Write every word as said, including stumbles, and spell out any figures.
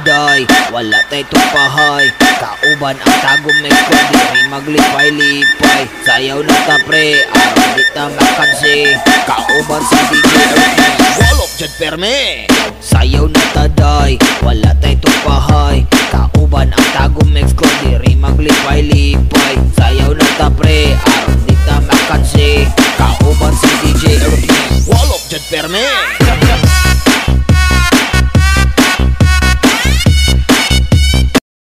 day, wala tay tupahay. Kauban ang tagong may squad, di maglipay-lipay. Sayaw na ta pre, aron di ta makansi. Kauban si D J Ernie, wall up dyan perme. Sayaw na ta day, wala tay tupahay. Kauban ang tagong may squad, di maglipay-lipay. Sayaw na ta pre, aron di ta makansi. Kauban si D J Ernie, wall up dyan perme.